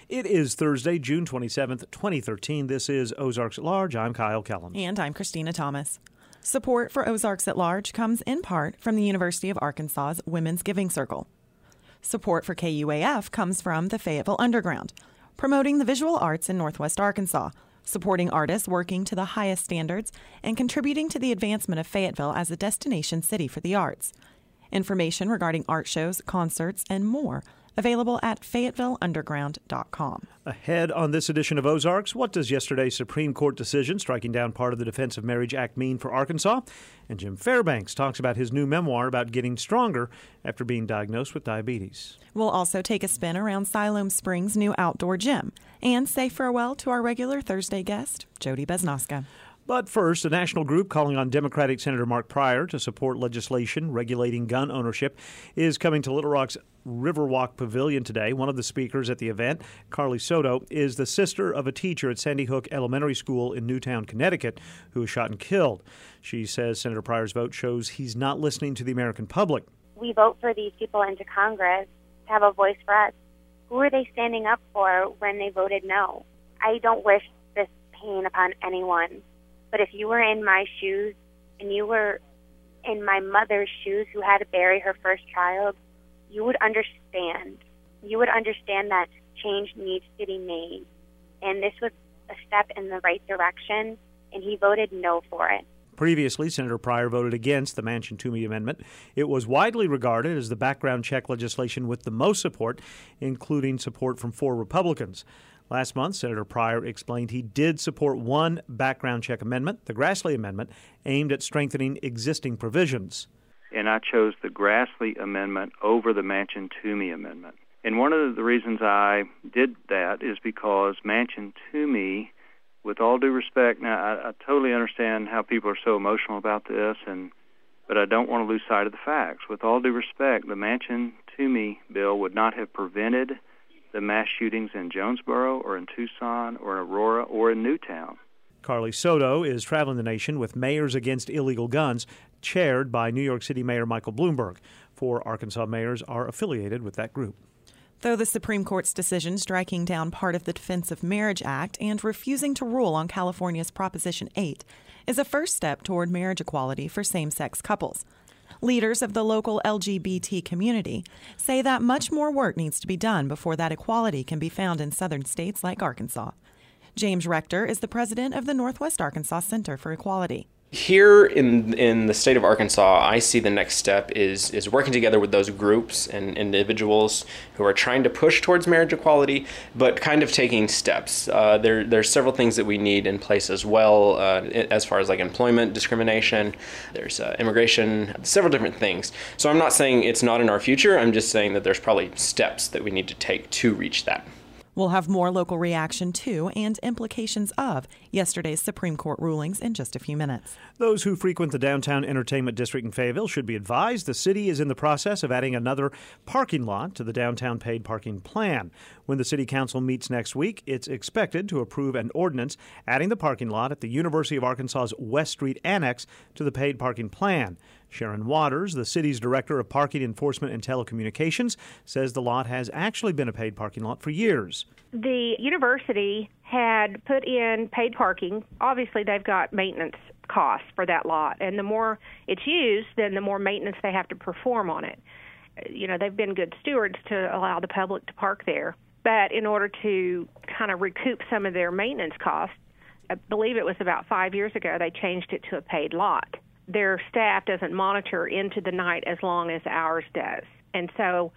It is Thursday, June 27th, 2013. This is Ozarks at Large. I'm Kyle Kellum. And I'm Christina Thomas. Support for Ozarks at Large comes in part from the University of Arkansas's Women's Giving Circle. Support for KUAF comes from the Fayetteville Underground, promoting the visual arts in Northwest Arkansas, supporting artists working to the highest standards, and contributing to the advancement of Fayetteville as a destination city for the arts. Information regarding art shows, concerts, and more available at FayettevilleUnderground.com. Ahead on this edition of Ozarks, what does yesterday's Supreme Court decision striking down part of the Defense of Marriage Act mean for Arkansas? And Jim Fairbanks talks about his new memoir about getting stronger after being diagnosed with diabetes. We'll also take a spin around Siloam Springs' new outdoor gym and say farewell to our regular Thursday guest, Jody Besnoska. But first, a national group calling on Democratic Senator Mark Pryor to support legislation regulating gun ownership is coming to Little Rock's Riverwalk Pavilion today. One of the speakers at the event, Carly Soto, is the sister of a teacher at Sandy Hook Elementary School in Newtown, Connecticut, who was shot and killed. She says Senator Pryor's vote shows he's not listening to the American public. We vote for these people into Congress to have a voice for us. Who are they standing up for when they voted no? I don't wish this pain upon anyone. But if you were in my shoes and you were in my mother's shoes who had to bury her first child, you would understand. You would understand that change needs to be made. And this was a step in the right direction, and he voted no for it. Previously, Senator Pryor voted against the Manchin-Toomey Amendment. It was widely regarded as the background check legislation with the most support, including support from 4 Republicans. Last month, Senator Pryor explained he did support one background check amendment, the Grassley Amendment, aimed at strengthening existing provisions. And I chose the Grassley Amendment over the Manchin-Toomey Amendment. And one of the reasons I did that is because Manchin-Toomey, with all due respect, now I totally understand how people are so emotional about this, but I don't want to lose sight of the facts. With all due respect, the Manchin-Toomey bill would not have prevented the mass shootings in Jonesboro or in Tucson or in Aurora or in Newtown. Carly Soto is traveling the nation with Mayors Against Illegal Guns, chaired by New York City Mayor Michael Bloomberg. 4 Arkansas mayors are affiliated with that group. Though the Supreme Court's decision striking down part of the Defense of Marriage Act and refusing to rule on California's Proposition 8 is a first step toward marriage equality for same-sex couples, leaders of the local LGBT community say that much more work needs to be done before that equality can be found in southern states like Arkansas. James Rector is the president of the Northwest Arkansas Center for Equality. Here in the state of Arkansas, I see the next step is working together with those groups and individuals who are trying to push towards marriage equality, but kind of taking steps. There's several things that we need in place as well, as far as like employment discrimination. There's immigration, several different things. So I'm not saying it's not in our future. I'm just saying that there's probably steps that we need to take to reach that. We'll have more local reaction to and implications of yesterday's Supreme Court rulings in just a few minutes. Those who frequent the downtown entertainment district in Fayetteville should be advised the city is in the process of adding another parking lot to the downtown paid parking plan. When the city council meets next week, it's expected to approve an ordinance adding the parking lot at the University of Arkansas's West Street Annex to the paid parking plan. Sharon Waters, the city's director of parking enforcement and telecommunications, says the lot has actually been a paid parking lot for years. The university had put in paid parking. Obviously, they've got maintenance costs for that lot, and the more it's used, then the more maintenance they have to perform on it. You know, they've been good stewards to allow the public to park there. But in order to kind of recoup some of their maintenance costs, I believe it was about 5 years ago, they changed it to a paid lot. Their staff doesn't monitor into the night as long as ours does. And so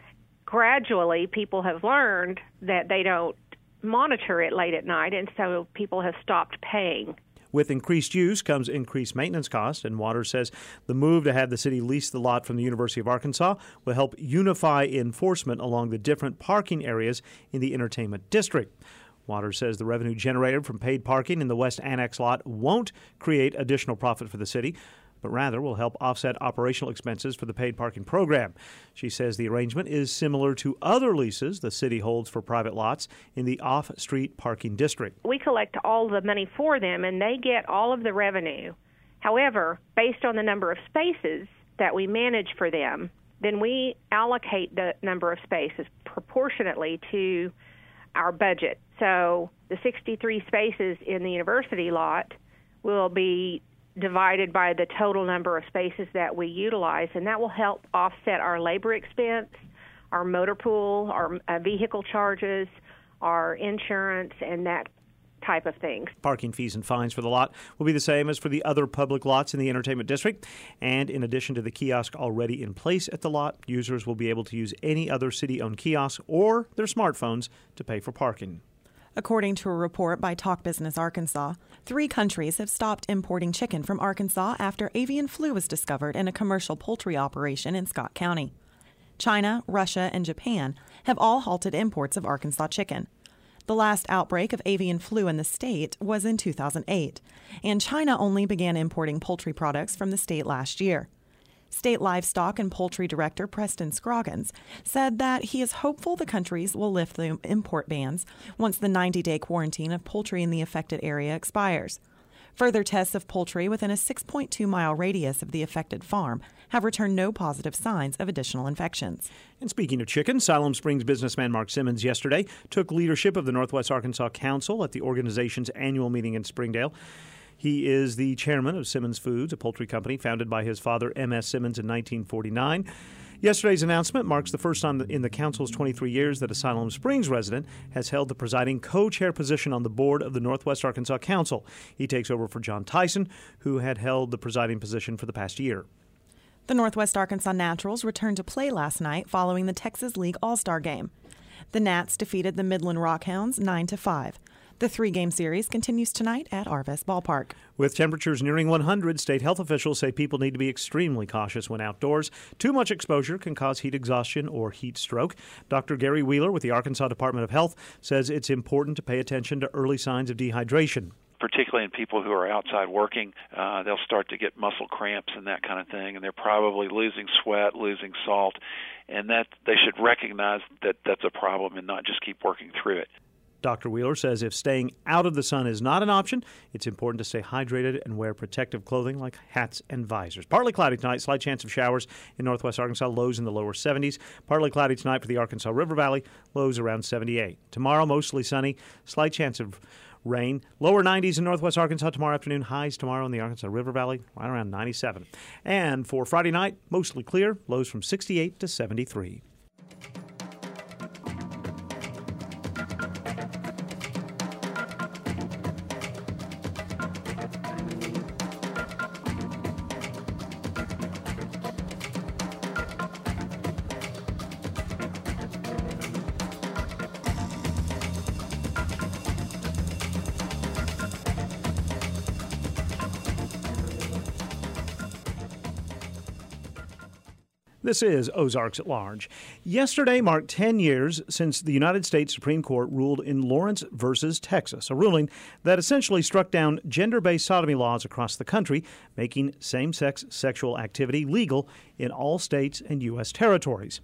gradually people have learned that they don't monitor it late at night, and so people have stopped paying. With increased use comes increased maintenance costs, and Waters says the move to have the city lease the lot from the University of Arkansas will help unify enforcement along the different parking areas in the entertainment district. Waters says the revenue generated from paid parking in the West Annex lot won't create additional profit for the city, but rather will help offset operational expenses for the paid parking program. She says the arrangement is similar to other leases the city holds for private lots in the off-street parking district. We collect all the money for them, and they get all of the revenue. However, based on the number of spaces that we manage for them, then we allocate the number of spaces proportionately to our budget. So the 63 spaces in the university lot will be divided by the total number of spaces that we utilize, and that will help offset our labor expense, our motor pool, our vehicle charges, our insurance, and that type of things. Parking fees and fines for the lot will be the same as for the other public lots in the entertainment district. And in addition to the kiosk already in place at the lot, users will be able to use any other city-owned kiosk or their smartphones to pay for parking. According to a report by Talk Business Arkansas, 3 countries have stopped importing chicken from Arkansas after avian flu was discovered in a commercial poultry operation in Scott County. China, Russia, and Japan have all halted imports of Arkansas chicken. The last outbreak of avian flu in the state was in 2008, and China only began importing poultry products from the state last year. State Livestock and Poultry Director Preston Scroggins said that he is hopeful the countries will lift the import bans once the 90-day quarantine of poultry in the affected area expires. Further tests of poultry within a 6.2-mile radius of the affected farm have returned no positive signs of additional infections. And speaking of chicken, Siloam Springs businessman Mark Simmons yesterday took leadership of the Northwest Arkansas Council at the organization's annual meeting in Springdale. He is the chairman of Simmons Foods, a poultry company founded by his father, M.S. Simmons, in 1949. Yesterday's announcement marks the first time in the council's 23 years that a Siloam Springs resident has held the presiding co-chair position on the board of the Northwest Arkansas Council. He takes over for John Tyson, who had held the presiding position for the past year. The Northwest Arkansas Naturals returned to play last night following the Texas League All-Star Game. The Nats defeated the Midland Rockhounds 9-5. The 3-game series continues tonight at Arvest Ballpark. With temperatures nearing 100, state health officials say people need to be extremely cautious when outdoors. Too much exposure can cause heat exhaustion or heat stroke. Dr. Gary Wheeler with the Arkansas Department of Health says it's important to pay attention to early signs of dehydration. Particularly in people who are outside working, they'll start to get muscle cramps and that kind of thing, and they're probably losing sweat, losing salt, and that they should recognize that that's a problem and not just keep working through it. Dr. Wheeler says if staying out of the sun is not an option, it's important to stay hydrated and wear protective clothing like hats and visors. Partly cloudy tonight, slight chance of showers in northwest Arkansas, lows in the lower 70s. Partly cloudy tonight for the Arkansas River Valley, lows around 78. Tomorrow, mostly sunny, slight chance of rain. Lower 90s in northwest Arkansas tomorrow afternoon. Highs tomorrow in the Arkansas River Valley, right around 97. And for Friday night, mostly clear, lows from 68 to 73. This is Ozarks at Large. Yesterday marked 10 years since the United States Supreme Court ruled in Lawrence versus Texas, a ruling that essentially struck down gender-based sodomy laws across the country, making same-sex sexual activity legal in all states and U.S. territories.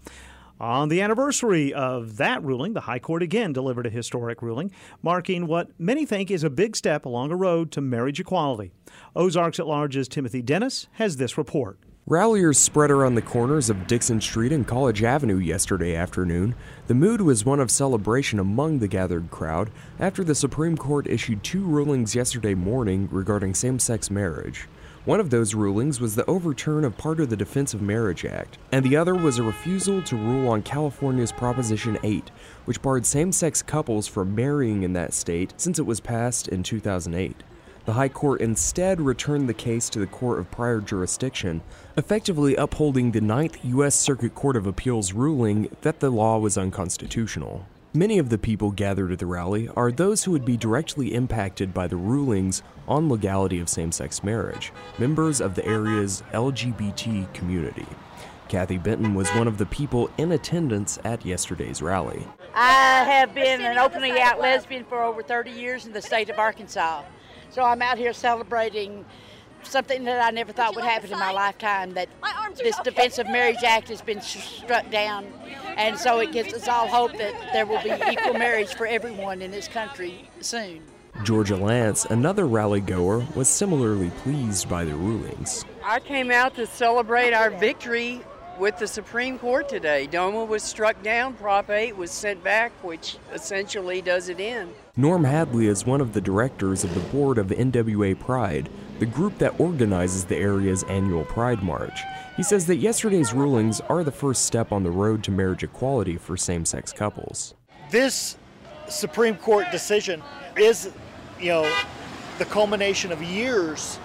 On the anniversary of that ruling, the High Court again delivered a historic ruling, marking what many think is a big step along a road to marriage equality. Ozarks at Large's Timothy Dennis has this report. Ralliers spread around the corners of Dixon Street and College Avenue yesterday afternoon. The mood was one of celebration among the gathered crowd after the Supreme Court issued 2 rulings yesterday morning regarding same-sex marriage. One of those rulings was the overturn of part of the Defense of Marriage Act, and the other was a refusal to rule on California's Proposition 8, which barred same-sex couples from marrying in that state since it was passed in 2008. The High Court instead returned the case to the court of prior jurisdiction, effectively upholding the 9th U.S. Circuit Court of Appeals ruling that the law was unconstitutional. Many of the people gathered at the rally are those who would be directly impacted by the rulings on legality of same-sex marriage, members of the area's LGBT community. Kathy Benton was one of the people in attendance at yesterday's rally. I have been an openly out lesbian for over 30 years in the state of Arkansas. So I'm out here celebrating something that I never thought would happen in my lifetime, that this Defense of Marriage Act has been struck down. And so it gives us all hope that there will be equal marriage for everyone in this country soon. Georgia Lance, another rally goer, was similarly pleased by the rulings. I came out to celebrate our victory with the Supreme Court today. DOMA was struck down, Prop 8 was sent back, which essentially does it in. Norm Hadley is one of the directors of the board of NWA Pride, the group that organizes the area's annual Pride March. He says that yesterday's rulings are the first step on the road to marriage equality for same-sex couples. This Supreme Court decision is, the culmination of years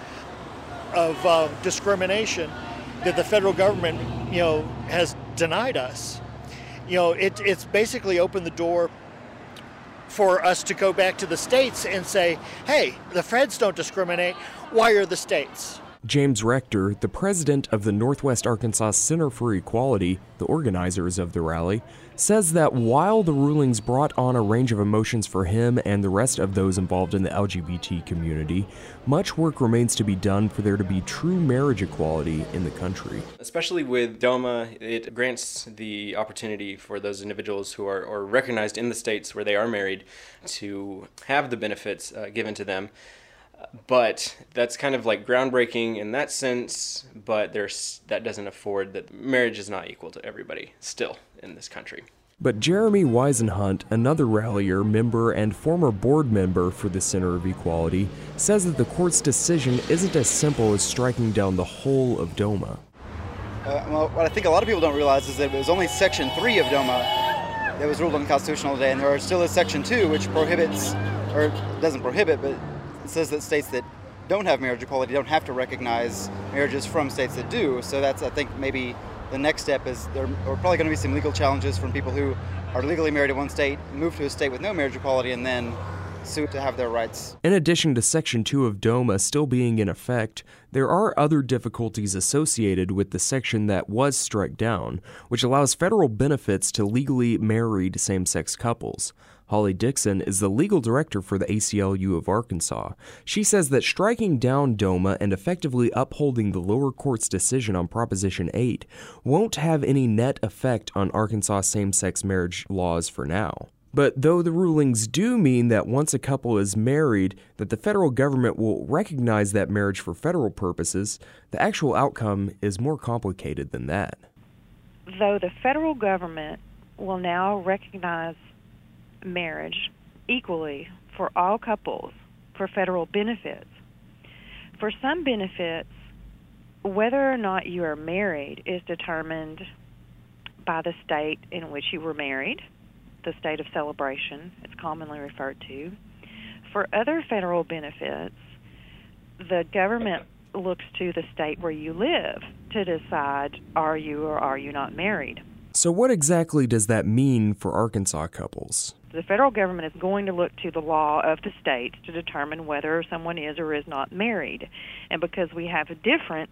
of discrimination that the federal government, has denied us. It's basically opened the door for us to go back to the states and say, hey, the feds don't discriminate, why are the states? James Rector, the president of the Northwest Arkansas Center for Equality, the organizers of the rally, says that while the rulings brought on a range of emotions for him and the rest of those involved in the LGBT community, much work remains to be done for there to be true marriage equality in the country. Especially with DOMA, it grants the opportunity for those individuals who are recognized in the states where they are married to have the benefits given to them. But that's kind of like groundbreaking in that sense, but that doesn't afford that marriage is not equal to everybody still in this country. But Jeremy Weisenhunt, another rallier, member, and former board member for the Center of Equality, says that the court's decision isn't as simple as striking down the whole of DOMA. Well, what I think a lot of people don't realize is that it was only Section 3 of DOMA that was ruled unconstitutional today, and there still is Section 2, which prohibits, or doesn't prohibit, but it says that states that don't have marriage equality don't have to recognize marriages from states that do. So that's, I think, maybe the next step is there are probably going to be some legal challenges from people who are legally married in one state, move to a state with no marriage equality, and then sue to have their rights. In addition to Section 2 of DOMA still being in effect, there are other difficulties associated with the section that was struck down, which allows federal benefits to legally married same-sex couples. Holly Dixon is the legal director for the ACLU of Arkansas. She says that striking down DOMA and effectively upholding the lower court's decision on Proposition 8 won't have any net effect on Arkansas same-sex marriage laws for now. But though the rulings do mean that once a couple is married, that the federal government will recognize that marriage for federal purposes, the actual outcome is more complicated than that. Though the federal government will now recognize marriage equally for all couples for federal benefits, for some benefits, whether or not you are married is determined by the state in which you were married, the state of celebration, it's commonly referred to. For other federal benefits, the government looks to the state where you live to decide are you or are you not married. So what exactly does that mean for Arkansas couples? The federal government is going to look to the law of the state to determine whether someone is or is not married. And because we have a difference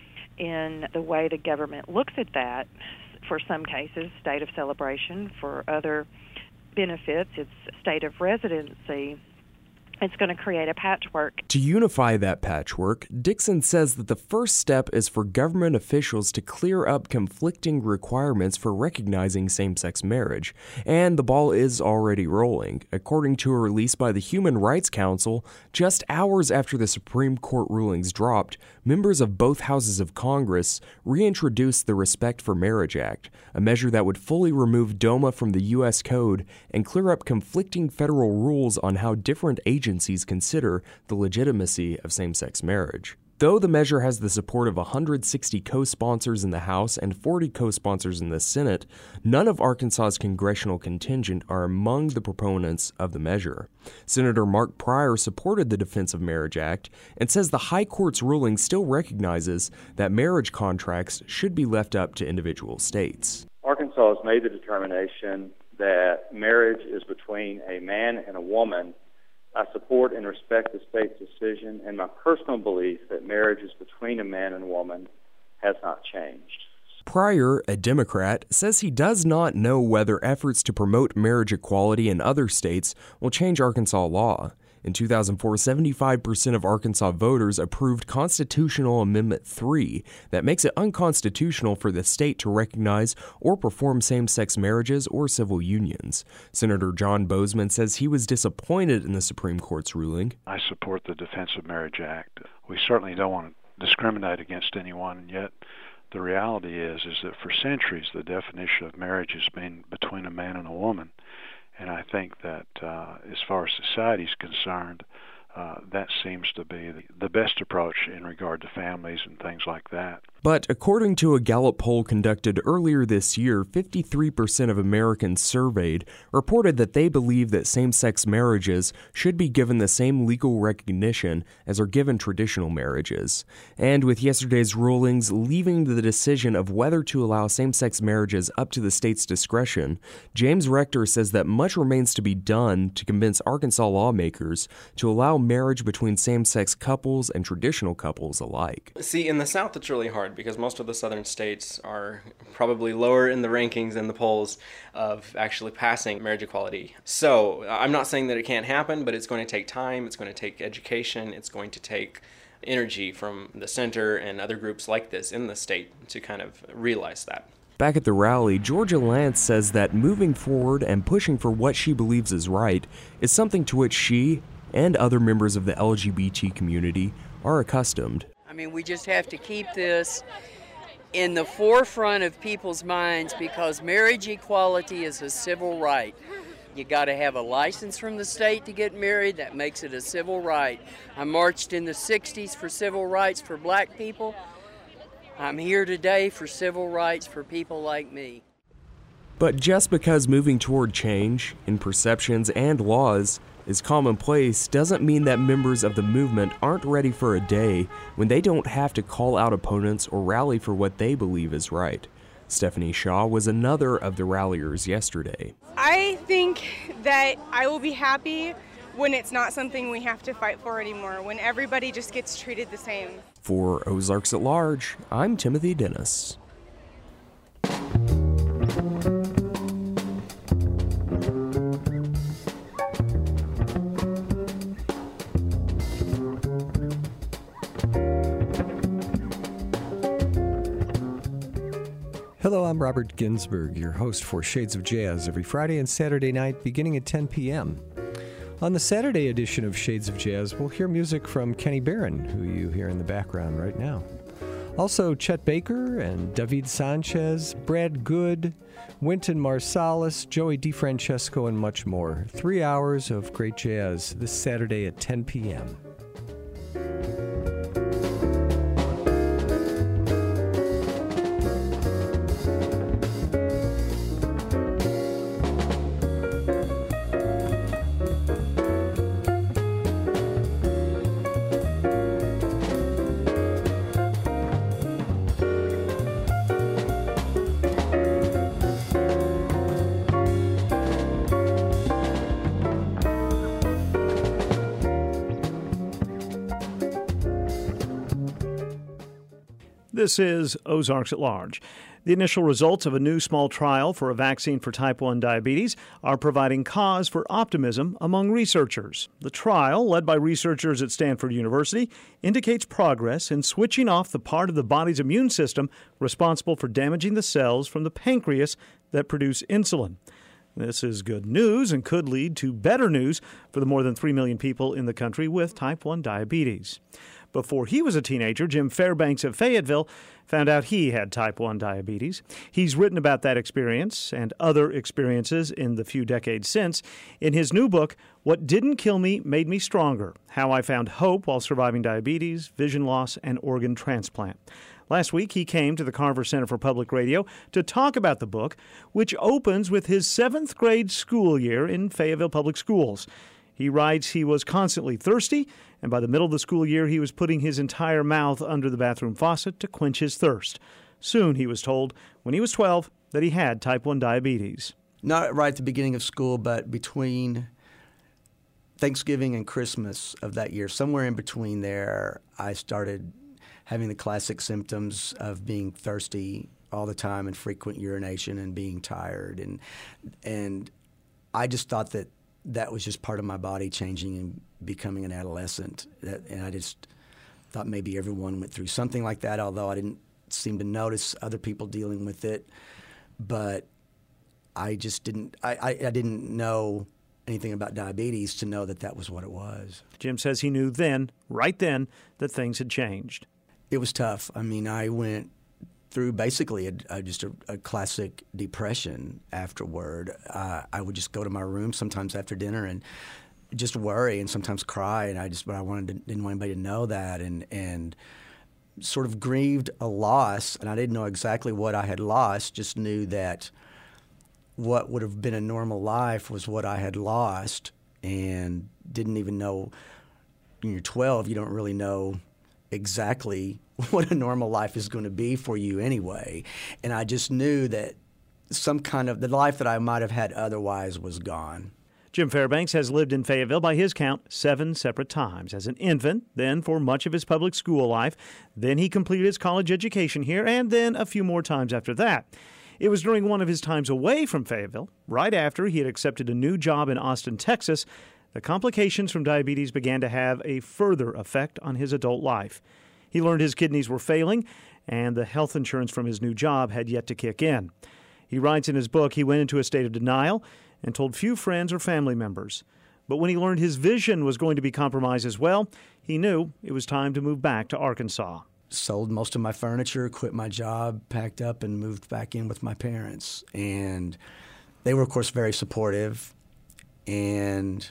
in the way the government looks at that, for some cases, state of celebration, for other benefits, it's state of residency, it's going to create a patchwork. To unify that patchwork, Dixon says that the first step is for government officials to clear up conflicting requirements for recognizing same-sex marriage, and the ball is already rolling. According to a release by the Human Rights Council, just hours after the Supreme Court rulings dropped, members of both houses of Congress reintroduced the Respect for Marriage Act, a measure that would fully remove DOMA from the U.S. Code and clear up conflicting federal rules on how different agencies consider the legitimacy of same-sex marriage. Though the measure has the support of 160 co-sponsors in the House and 40 co-sponsors in the Senate, none of Arkansas's congressional contingent are among the proponents of the measure. Senator Mark Pryor supported the Defense of Marriage Act and says the High Court's ruling still recognizes that marriage contracts should be left up to individual states. Arkansas has made the determination that marriage is between a man and a woman. I support and respect the state's decision, and my personal belief that marriage is between a man and a woman has not changed. Pryor, a Democrat, says he does not know whether efforts to promote marriage equality in other states will change Arkansas law. In 2004, 75% of Arkansas voters approved Constitutional Amendment 3 that makes it unconstitutional for the state to recognize or perform same-sex marriages or civil unions. Senator John Bozeman says he was disappointed in the Supreme Court's ruling. I support the Defense of Marriage Act. We certainly don't want to discriminate against anyone, yet the reality is that for centuries the definition of marriage has been between a man and a woman. And I think that as far as society is concerned, that seems to be the best approach in regard to families and things like that. But according to a Gallup poll conducted earlier this year, 53% of Americans surveyed reported that they believe that same-sex marriages should be given the same legal recognition as are given traditional marriages. And with yesterday's rulings leaving the decision of whether to allow same-sex marriages up to the state's discretion, James Rector says that much remains to be done to convince Arkansas lawmakers to allow marriage between same-sex couples and traditional couples alike. See, in the South it's really hard because most of the southern states are probably lower in the rankings and the polls of actually passing marriage equality. So I'm not saying that it can't happen, but it's going to take time, it's going to take education, it's going to take energy from the center and other groups like this in the state to kind of realize that. Back at the rally, Georgia Lance says that moving forward and pushing for what she believes is right is something to which she and other members of the LGBT community are accustomed. I mean, we just have to keep this in the forefront of people's minds because marriage equality is a civil right. You got to have a license from the state to get married. That makes it a civil right. I marched in the 60s for civil rights for black people. I'm here today for civil rights for people like me. But just because moving toward change in perceptions and laws is commonplace doesn't mean that members of the movement aren't ready for a day when they don't have to call out opponents or rally for what they believe is right. Stephanie Shaw was another of the ralliers yesterday. I think that I will be happy when it's not something we have to fight for anymore, when everybody just gets treated the same. For Ozarks at Large, I'm Timothy Dennis. Hello, I'm Robert Ginsburg, your host for Shades of Jazz every Friday and Saturday night beginning at 10 p.m. On the Saturday edition of Shades of Jazz, we'll hear music from Kenny Barron, who you hear in the background right now. Also, Chet Baker and David Sanchez, Brad Good, Wynton Marsalis, Joey DeFrancesco, and much more. 3 hours of great jazz this Saturday at 10 p.m. This is Ozarks at Large. The initial results of a new small trial for a vaccine for type 1 diabetes are providing cause for optimism among researchers. The trial, led by researchers at Stanford University, indicates progress in switching off the part of the body's immune system responsible for damaging the cells from the pancreas that produce insulin. This is good news and could lead to better news for the more than 3 million people in the country with type 1 diabetes. Before he was a teenager, Jim Fairbanks of Fayetteville found out he had type 1 diabetes. He's written about that experience and other experiences in the few decades since in his new book, What Didn't Kill Me Made Me Stronger: How I Found Hope While Surviving Diabetes, Vision Loss, and Organ Transplant. Last week, he came to the Carver Center for Public Radio to talk about the book, which opens with his 7th grade school year in Fayetteville Public Schools. He writes he was constantly thirsty, and by the middle of the school year, he was putting his entire mouth under the bathroom faucet to quench his thirst. Soon, he was told, when he was 12, that he had type 1 diabetes. Not right at the beginning of school, but between Thanksgiving and Christmas of that year, somewhere in between there, I started having the classic symptoms of being thirsty all the time and frequent urination and being tired. And I just thought that was just part of my body changing and becoming an adolescent. And I just thought maybe everyone went through something like that, although I didn't seem to notice other people dealing with it. But I just didn't I didn't know anything about diabetes to know that was what it was. Jim says he knew then, right then, that things had changed. It was tough. I mean, I went through basically just a classic depression afterward. I would just go to my room sometimes after dinner and just worry and sometimes cry, and didn't want anybody to know that, and sort of grieved a loss, and I didn't know exactly what I had lost, just knew that what would have been a normal life was what I had lost, and didn't even know. When you're 12, you don't really know exactly what a normal life is going to be for you anyway. And I just knew that some kind of the life that I might have had otherwise was gone. Jim Fairbanks has lived in Fayetteville, by his count, 7 separate times. As an infant, then for much of his public school life, then he completed his college education here, and then a few more times after that. It was during one of his times away from Fayetteville, right after he had accepted a new job in Austin, Texas, the complications from diabetes began to have a further effect on his adult life. He learned his kidneys were failing, and the health insurance from his new job had yet to kick in. He writes in his book he went into a state of denial and told few friends or family members. But when he learned his vision was going to be compromised as well, he knew it was time to move back to Arkansas. Sold most of my furniture, quit my job, packed up, and moved back in with my parents. And they were, of course, very supportive. And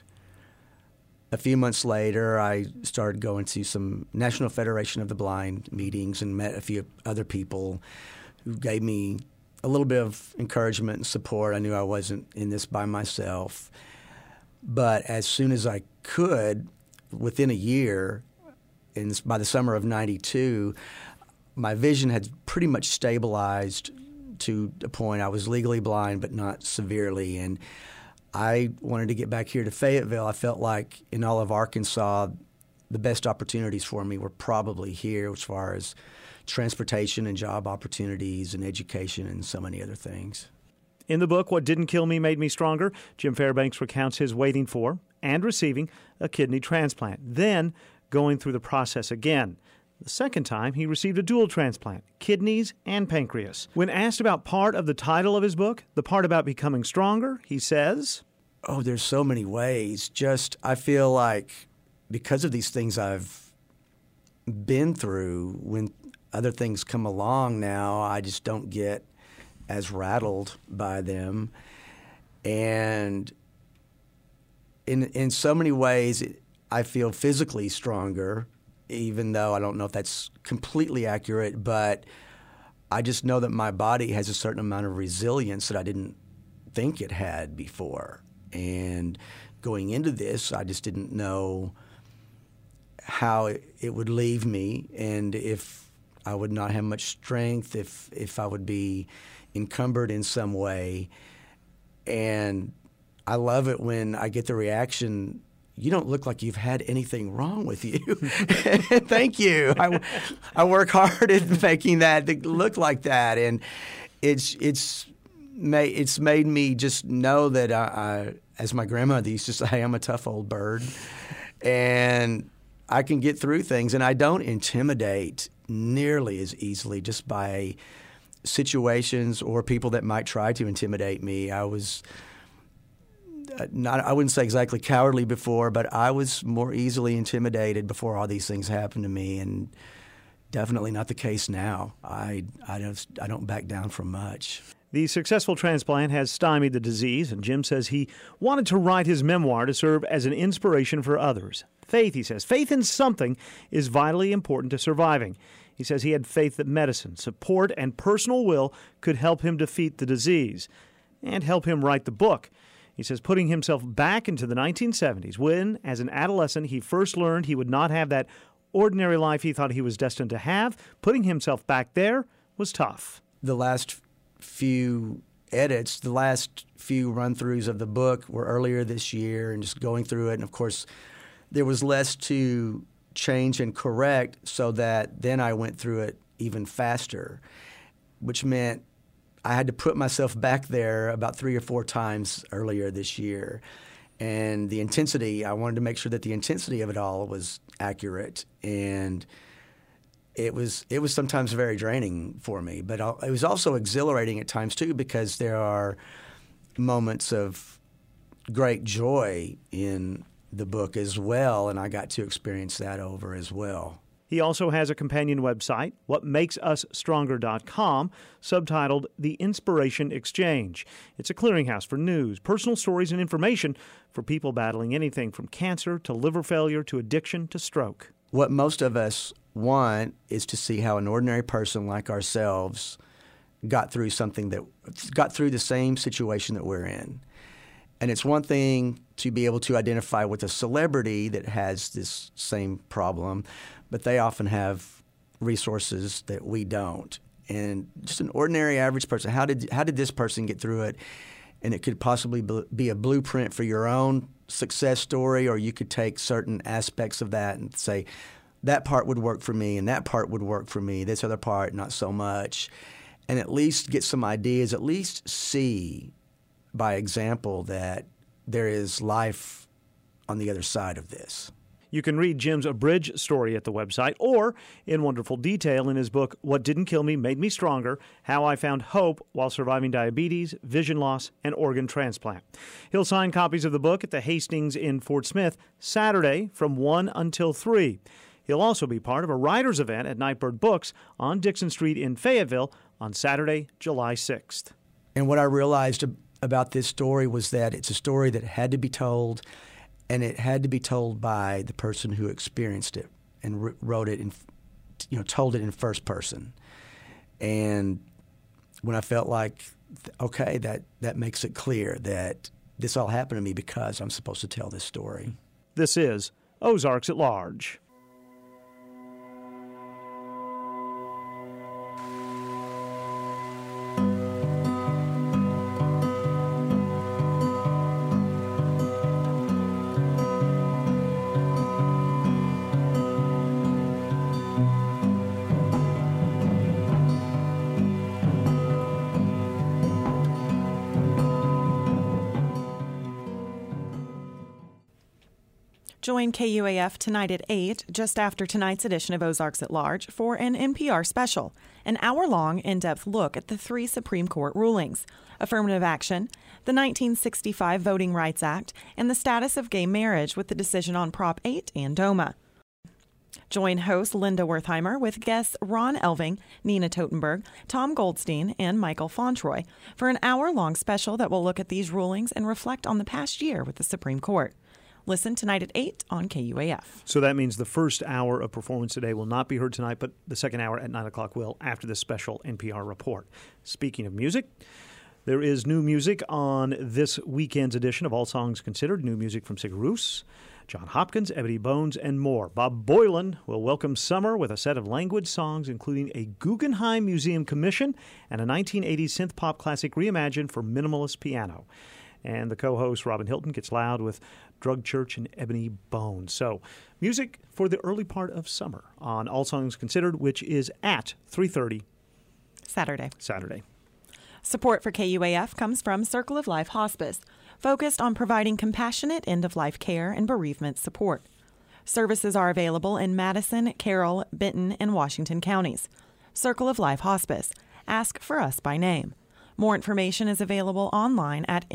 a few months later, I started going to some National Federation of the Blind meetings and met a few other people who gave me a little bit of encouragement and support. I knew I wasn't in this by myself. But as soon as I could, within a year, by the summer of '92, my vision had pretty much stabilized to a point. I was legally blind, but not severely. And I wanted to get back here to Fayetteville. I felt like in all of Arkansas, the best opportunities for me were probably here as far as transportation and job opportunities and education and so many other things. In the book, What Didn't Kill Me Made Me Stronger, Jim Fairbanks recounts his waiting for and receiving a kidney transplant, then going through the process again. The second time, he received a dual transplant, kidneys and pancreas. When asked about part of the title of his book, the part about becoming stronger, he says, "Oh, there's so many ways. Just, I feel like because of these things I've been through, when other things come along now, I just don't get as rattled by them. And in so many ways, I feel physically stronger, even though I don't know if that's completely accurate, but I just know that my body has a certain amount of resilience that I didn't think it had before. And going into this, I just didn't know how it would leave me and if I would not have much strength, if I would be encumbered in some way. And I love it when I get the reaction, "You don't look like you've had anything wrong with you." Thank you. I work hard at making that look like that, and it's made me just know that I, as my grandmother used to say, I'm a tough old bird, and I can get through things, and I don't intimidate nearly as easily just by situations or people that might try to intimidate me. I was I wouldn't say exactly cowardly before, but I was more easily intimidated before all these things happened to me, and definitely not the case now. I don't back down from much. The successful transplant has stymied the disease, and Jim says he wanted to write his memoir to serve as an inspiration for others. Faith, he says, faith in something is vitally important to surviving. He says he had faith that medicine, support, and personal will could help him defeat the disease and help him write the book. He says putting himself back into the 1970s when, as an adolescent, he first learned he would not have that ordinary life he thought he was destined to have, putting himself back there was tough. The last few edits, the last few run-throughs of the book were earlier this year, and just going through it. And, of course, there was less to change and correct, so that then I went through it even faster, which meant I had to put myself back there about 3 or 4 times earlier this year. And the intensity, I wanted to make sure that the intensity of it all was accurate. And it was sometimes very draining for me. But it was also exhilarating at times, too, because there are moments of great joy in the book as well, and I got to experience that over as well. He also has a companion website, whatmakesusstronger.com, subtitled The Inspiration Exchange. It's a clearinghouse for news, personal stories, and information for people battling anything from cancer to liver failure to addiction to stroke. What most of us want is to see how an ordinary person like ourselves got through the same situation that we're in. And it's one thing to be able to identify with a celebrity that has this same problem, but they often have resources that we don't. And just an ordinary average person, how did this person get through it? And it could possibly be a blueprint for your own success story, or you could take certain aspects of that and say, that part would work for me and that part would work for me, this other part not so much. And at least get some ideas, at least see by example that there is life on the other side of this. You can read Jim's abridged story at the website or in wonderful detail in his book, What Didn't Kill Me Made Me Stronger, How I Found Hope While Surviving Diabetes, Vision Loss, and Organ Transplant. He'll sign copies of the book at the Hastings in Fort Smith Saturday from 1 until 3. He'll also be part of a writers' event at Nightbird Books on Dixon Street in Fayetteville on Saturday, July 6th. And what I realized about this story was that it's a story that had to be told, and it had to be told by the person who experienced it and wrote it, told it in first person. And when I felt like, okay, that makes it clear that this all happened to me because I'm supposed to tell this story. This is Ozarks at Large. Join KUAF tonight at 8, just after tonight's edition of Ozarks at Large, for an NPR special, an hour-long, in-depth look at the 3 Supreme Court rulings: affirmative action, the 1965 Voting Rights Act, and the status of gay marriage with the decision on Prop 8 and DOMA. Join host Linda Wertheimer with guests Ron Elving, Nina Totenberg, Tom Goldstein, and Michael Fontroy for an hour-long special that will look at these rulings and reflect on the past year with the Supreme Court. Listen tonight at 8 on KUAF. So that means the first hour of performance today will not be heard tonight, but the second hour at 9 o'clock will, after this special NPR report. Speaking of music, there is new music on this weekend's edition of All Songs Considered. New music from Sigur Rós, John Hopkins, Ebony Bones, and more. Bob Boilen will welcome summer with a set of language songs, including a Guggenheim Museum commission and a 1980s synth pop classic reimagined for minimalist piano. And the co-host, Robin Hilton, gets loud with Drug Church and Ebony Bones. So, music for the early part of summer on All Songs Considered, which is at 3:30 Saturday. Support for KUAF comes from Circle of Life Hospice, focused on providing compassionate end-of-life care and bereavement support. Services are available in Madison, Carroll, Benton, and Washington counties. Circle of Life Hospice. Ask for us by name. More information is available online at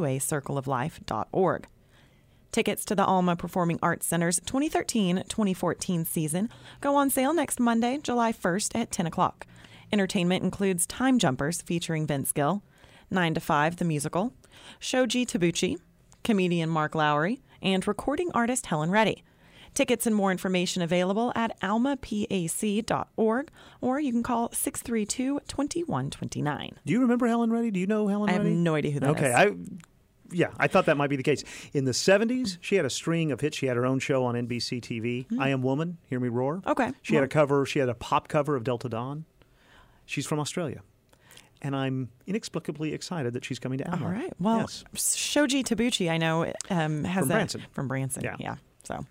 nwacircleoflife.org. Tickets to the Alma Performing Arts Center's 2013-2014 season go on sale next Monday, July 1st at 10 o'clock. Entertainment includes Time Jumpers featuring Vince Gill, 9 to 5 the musical, Shoji Tabuchi, comedian Mark Lowry, and recording artist Helen Reddy. Tickets and more information available at almapac.org, or you can call 632-2129. Do you remember Helen Reddy? Do you know Helen Reddy? I have no idea who that is. Okay, I thought that might be the case. In the 70s, she had a string of hits. She had her own show on NBC TV, I Am Woman, Hear Me Roar. Okay. She had a pop cover of Delta Dawn. She's from Australia. And I'm inexplicably excited that she's coming to Alma. All right. Well, yes. Shoji Tabuchi, I know, has from Branson. Yeah. So.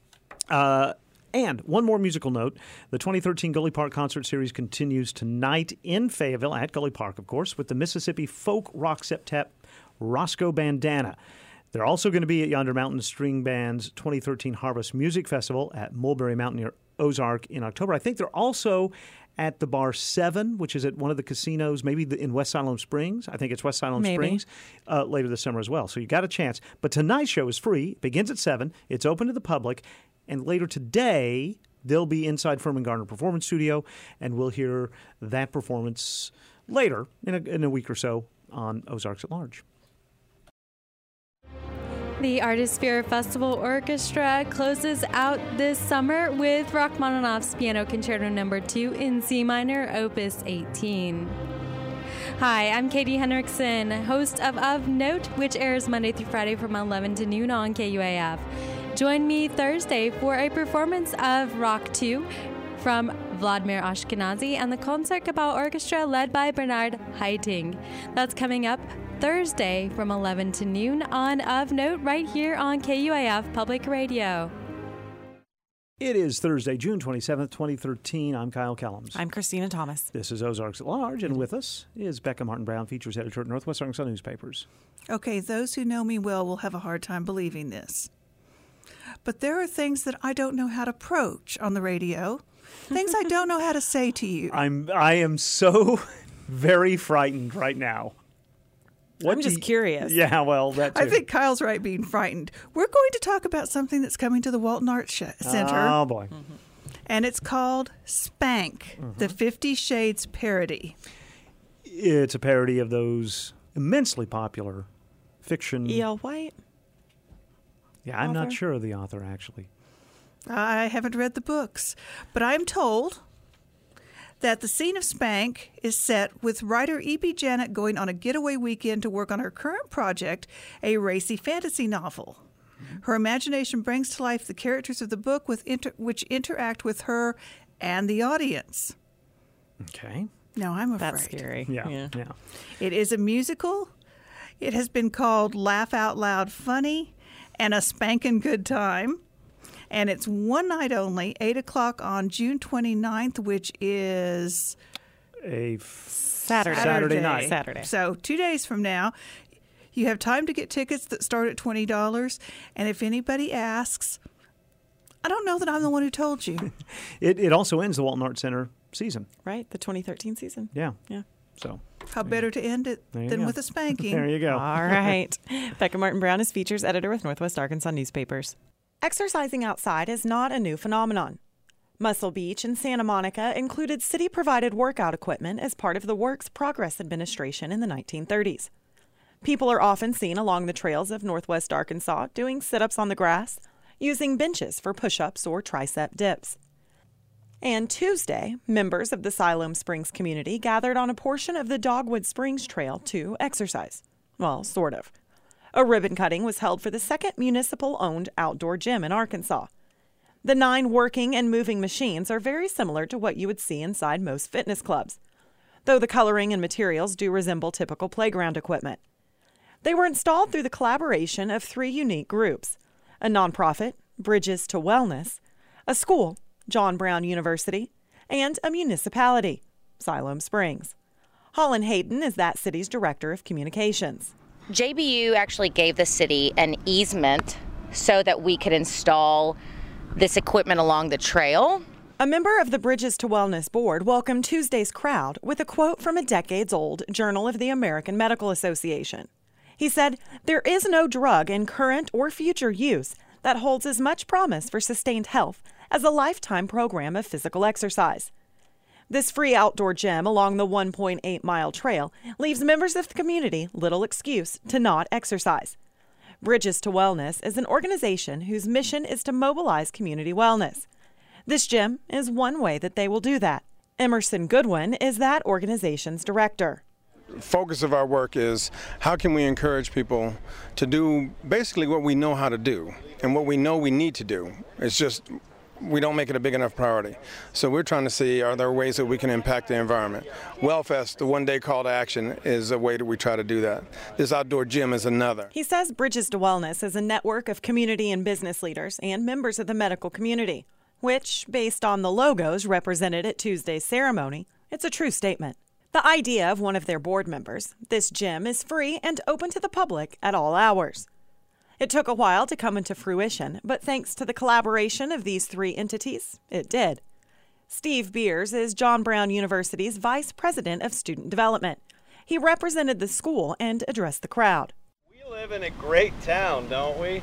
And one more musical note. The 2013 Gully Park Concert Series continues tonight in Fayetteville, at Gully Park, of course, with the Mississippi Folk Rock Septet Roscoe Bandana. They're also going to be at Yonder Mountain String Band's 2013 Harvest Music Festival at Mulberry Mountain near Ozark in October. I think they're also at the Bar 7, which is at one of the casinos, maybe in West Siloam Springs. I think it's West Siloam Springs, later this summer as well. So you got a chance. But tonight's show is free. It begins at 7. It's open to the public. And later today, They'll be inside Furman Garner Performance Studio, and we'll hear that performance later in a week or so on Ozarks at Large. The Artisphere Festival Orchestra closes out this summer with Rachmaninoff's Piano Concerto No. 2 in C minor, Opus 18. Hi, I'm Katie Henriksen, host of Note, which airs Monday through Friday from 11 to noon on KUAF. Join me Thursday for a performance of Rock 2 from Vladimir Ashkenazy and the Concertgebouw Orchestra led by Bernard Haitink. That's coming up Thursday from 11 to noon on Of Note right here on KUAF Public Radio. It is Thursday, June 27th, 2013. I'm Kyle Kellums. I'm Christina Thomas. This is Ozarks at Large, and with us is Becca Martin-Brown, features editor at Northwest Arkansas Newspapers. Okay, those who know me well will have a hard time believing this. But there are things that I don't know how to approach on the radio, things I don't know how to say to you. I am so very frightened right now. I'm just curious. Yeah, well, that too. I think Kyle's right being frightened. We're going to talk about something that's coming to the Walton Arts Center. Oh, boy. Mm-hmm. And it's called Spank, the 50 Shades parody. It's a parody of those immensely popular fiction. E.L. White? Yeah, I'm not sure of the author, actually. I haven't read the books, but I'm told that the scene of Spank is set with writer E.B. Janet going on a getaway weekend to work on her current project, a racy fantasy novel. Her imagination brings to life the characters of the book which interact with her and the audience. Okay. No, I'm afraid. That's scary. Yeah. It is a musical. It has been called Laugh Out Loud Funny and a Spankin' Good Time. And it's one night only, 8 o'clock on June 29th, which is a Saturday night. Saturday. So 2 days from now, you have time to get tickets that start at $20. And if anybody asks, I don't know that I'm the one who told you. It also ends the Walton Arts Center season. Right, the 2013 season. Yeah. So how better to end it than with a spanking. There you go. All right. Becca Martin-Brown is features editor with Northwest Arkansas Newspapers. Exercising outside is not a new phenomenon. Muscle Beach and Santa Monica included city-provided workout equipment as part of the Works Progress Administration in the 1930s. People are often seen along the trails of Northwest Arkansas doing sit-ups on the grass, using benches for push-ups or tricep dips. And Tuesday, members of the Siloam Springs community gathered on a portion of the Dogwood Springs Trail to exercise. Well, sort of. A ribbon cutting was held for the second municipal-owned outdoor gym in Arkansas. The 9 working and moving machines are very similar to what you would see inside most fitness clubs, though the coloring and materials do resemble typical playground equipment. They were installed through the collaboration of 3 unique groups: a nonprofit, Bridges to Wellness, a school, John Brown University, and a municipality, Siloam Springs. Holland Hayden is that city's director of communications. JBU actually gave the city an easement so that we could install this equipment along the trail. A member of the Bridges to Wellness board welcomed Tuesday's crowd with a quote from a decades-old Journal of the American Medical Association. He said, "There is no drug in current or future use that holds as much promise for sustained health as a lifetime program of physical exercise." This free outdoor gym along the 1.8-mile trail leaves members of the community little excuse to not exercise. Bridges to Wellness is an organization whose mission is to mobilize community wellness. This gym is one way that they will do that. Emerson Goodwin is that organization's director. The focus of our work is how can we encourage people to do basically what we know how to do and what we know we need to do. It's just we don't make it a big enough priority. So we're trying to see, are there ways that we can impact the environment? Wellfest, the one-day call to action, is a way that we try to do that. This outdoor gym is another. He says Bridges to Wellness is a network of community and business leaders and members of the medical community, which, based on the logos represented at Tuesday's ceremony, it's a true statement. The idea of one of their board members, this gym is free and open to the public at all hours. It took a while to come into fruition, but thanks to the collaboration of these 3 entities, it did. Steve Beers is John Brown University's Vice President of Student Development. He represented the school and addressed the crowd. We live in a great town, don't we?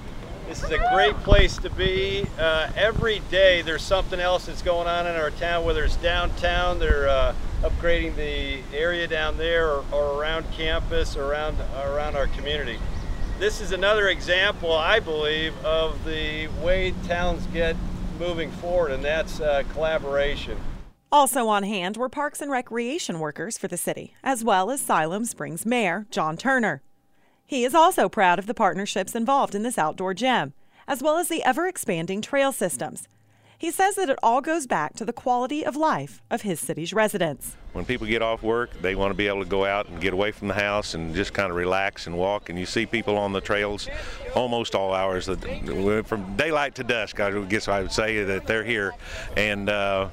This is a great place to be. Every day there's something else that's going on in our town, whether it's downtown, they're upgrading the area down there, or around campus, or around our community. This is another example, I believe, of the way towns get moving forward, and that's collaboration. Also on hand were parks and recreation workers for the city, as well as Siloam Springs Mayor John Turner. He is also proud of the partnerships involved in this outdoor gym, as well as the ever-expanding trail systems. He says that it all goes back to the quality of life of his city's residents. When people get off work, they want to be able to go out and get away from the house and just kind of relax and walk. And you see people on the trails almost all hours, from daylight to dusk. I guess I would say that they're here. And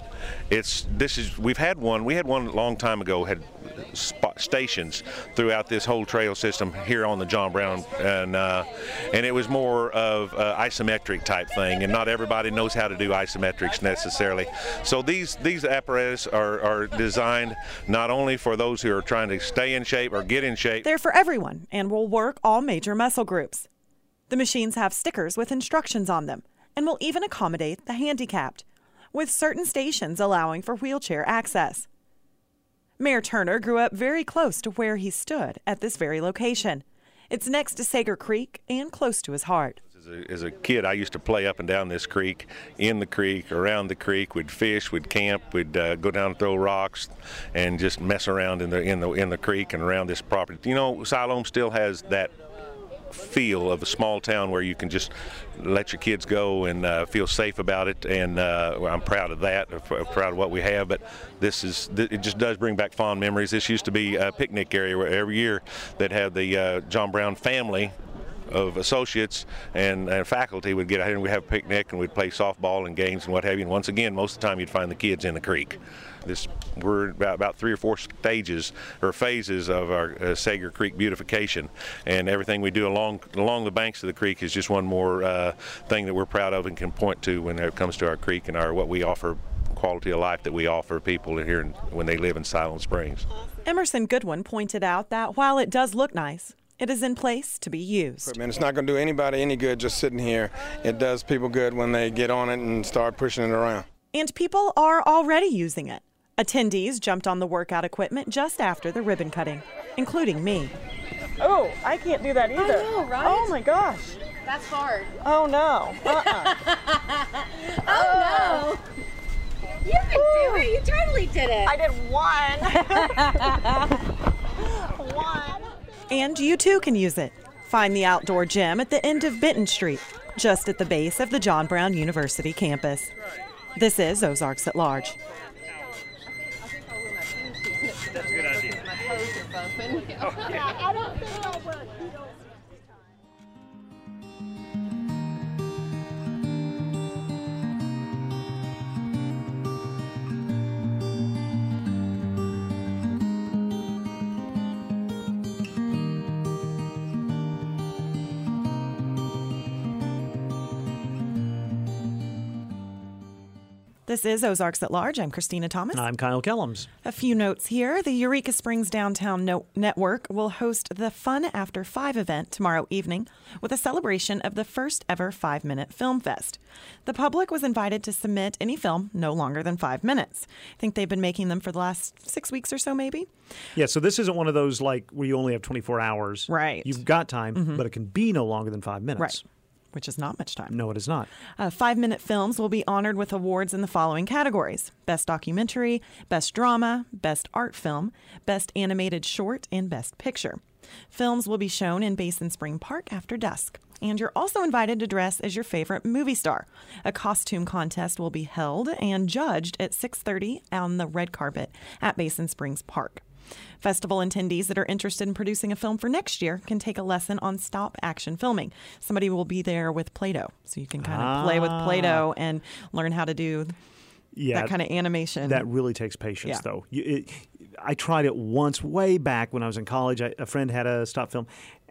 we had one a long time ago, had stations throughout this whole trail system here on the John Brown, and it was more of isometric type thing, and not everybody knows how to do isometrics necessarily. So these apparatus are designed not only for those who are trying to stay in shape or get in shape. They're for everyone and will work all major muscle groups. The machines have stickers with instructions on them and will even accommodate the handicapped, with certain stations allowing for wheelchair access. Mayor Turner grew up very close to where he stood at this very location. It's next to Sager Creek and close to his heart. As a kid, I used to play up and down this creek, in the creek, around the creek. We'd fish, we'd camp, we'd go down and throw rocks, and just mess around in the creek and around this property. You know, Siloam still has that feel of a small town where you can just let your kids go and feel safe about it, and I'm proud of that. I'm proud of what we have, but it just does bring back fond memories. This used to be a picnic area where every year they'd have the John Brown family of associates and faculty would get out here, and we'd have a picnic and we'd play softball and games and what have you. And once again, most of the time you'd find the kids in the creek. We're about 3 or 4 stages or phases of our Sager Creek beautification, and everything we do along the banks of the creek is just one more thing that we're proud of and can point to when it comes to our creek and what we offer, quality of life that we offer people here when they live in Siloam Springs. Emerson Goodwin pointed out that while it does look nice, it is in place to be used. It's not going to do anybody any good just sitting here. It does people good when they get on it and start pushing it around. And people are already using it. Attendees jumped on the workout equipment just after the ribbon cutting, including me. Oh, I can't do that either. I know, right? Oh my gosh. That's hard. Oh no. Oh no. You can do it. You totally did it. I did one. One. And you too can use it. Find the outdoor gym at the end of Benton Street, just at the base of the John Brown University campus. This is Ozarks at Large. That's a good idea. My toes are bumping. Oh, yeah. I don't think I'll work. This is Ozarks at Large. I'm Christina Thomas. I'm Kyle Kellums. A few notes here. The Eureka Springs Downtown Network will host the Fun After 5 event tomorrow evening with a celebration of the first ever 5-minute film fest. The public was invited to submit any film no longer than 5 minutes. I think they've been making them for the last 6 weeks or so, maybe. Yeah, so this isn't one of those like where you only have 24 hours. Right. You've got time, but it can be no longer than 5 minutes. Right. Which is not much time. No, it is not. 5-minute films will be honored with awards in the following categories: Best Documentary, Best Drama, Best Art Film, Best Animated Short, and Best Picture. Films will be shown in Basin Spring Park after dusk. And you're also invited to dress as your favorite movie star. A costume contest will be held and judged at 6:30 on the red carpet at Basin Springs Park. Festival attendees that are interested in producing a film for next year can take a lesson on stop action filming. Somebody will be there with Play-Doh, so you can kind of play with Play-Doh and learn how to do that kind of animation. That really takes patience, though. I tried it once way back when I was in college. A friend had a stop film,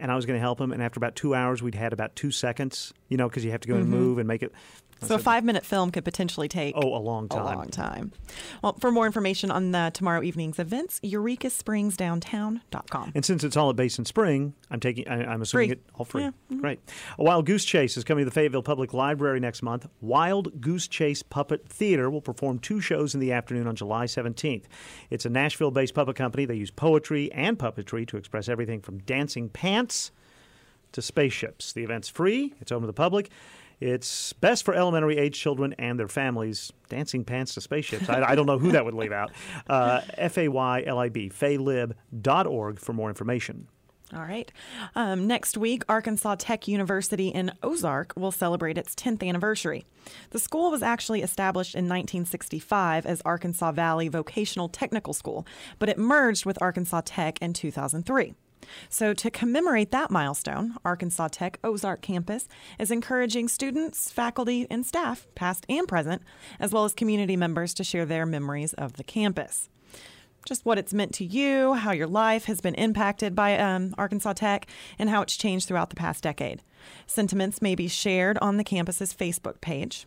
and I was going to help him. And after about 2 hours, we'd had about 2 seconds, because you have to go and move and make it. So a 5-minute film could potentially take a long time. A long time. Well, for more information on tomorrow evening's events, EurekaSpringsDowntown.com. And since it's all at Basin Spring, I'm assuming Free. it all free. Yeah. Mm-hmm. Great. A Wild Goose Chase is coming to the Fayetteville Public Library next month. Wild Goose Chase Puppet Theater will perform 2 shows in the afternoon on July 17th. It's a Nashville-based puppet company. They use poetry and puppetry to express everything from dancing pants to spaceships. The event's free. It's open to the public. It's best for elementary-age children and their families. Dancing pants to spaceships. I don't know who that would leave out. FAYLIB, faylib.org for more information. All right. Next week, Arkansas Tech University in Ozark will celebrate its 10th anniversary. The school was actually established in 1965 as Arkansas Valley Vocational Technical School, but it merged with Arkansas Tech in 2003. So to commemorate that milestone, Arkansas Tech Ozark campus is encouraging students, faculty, and staff, past and present, as well as community members to share their memories of the campus. Just what it's meant to you, how your life has been impacted by Arkansas Tech, and how it's changed throughout the past decade. Sentiments may be shared on the campus's Facebook page,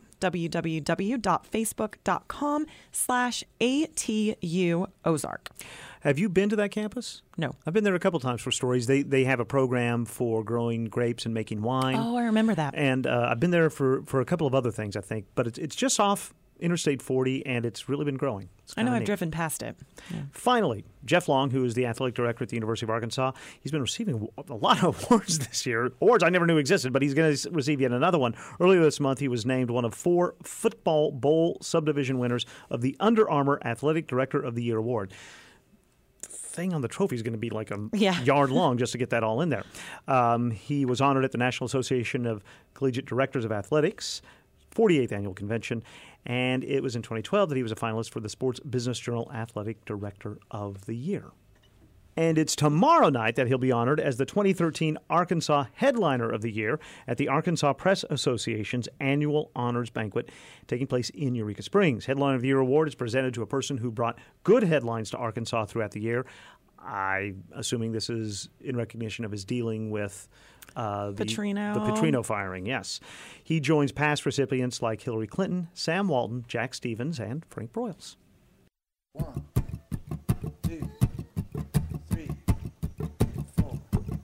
www.facebook.com/ATU Ozark. Have you been to that campus? No. I've been there a couple times for stories. They have a program for growing grapes and making wine. Oh, I remember that. And I've been there for a couple of other things, I think. But it's just off Interstate 40, and it's really been growing. I know I've driven past it. Yeah. Finally, Jeff Long, who is the athletic director at the University of Arkansas, he's been receiving a lot of awards this year. Awards I never knew existed, but he's going to receive yet another one. Earlier this month, he was named one of 4 Football Bowl subdivision winners of the Under Armour Athletic Director of the Year award. Thing on the trophy is going to be like a yard long just to get that all in there. He was honored at the National Association of Collegiate Directors of Athletics 48th Annual Convention, and it was in 2012 that he was a finalist for the Sports Business Journal Athletic Director of the Year. And it's tomorrow night that he'll be honored as the 2013 Arkansas Headliner of the Year at the Arkansas Press Association's annual honors banquet taking place in Eureka Springs. Headliner of the Year award is presented to a person who brought good headlines to Arkansas throughout the year. I'm assuming this is in recognition of his dealing with the Petrino firing, yes. He joins past recipients like Hillary Clinton, Sam Walton, Jack Stevens, and Frank Broyles. 1, 2, 3, 4.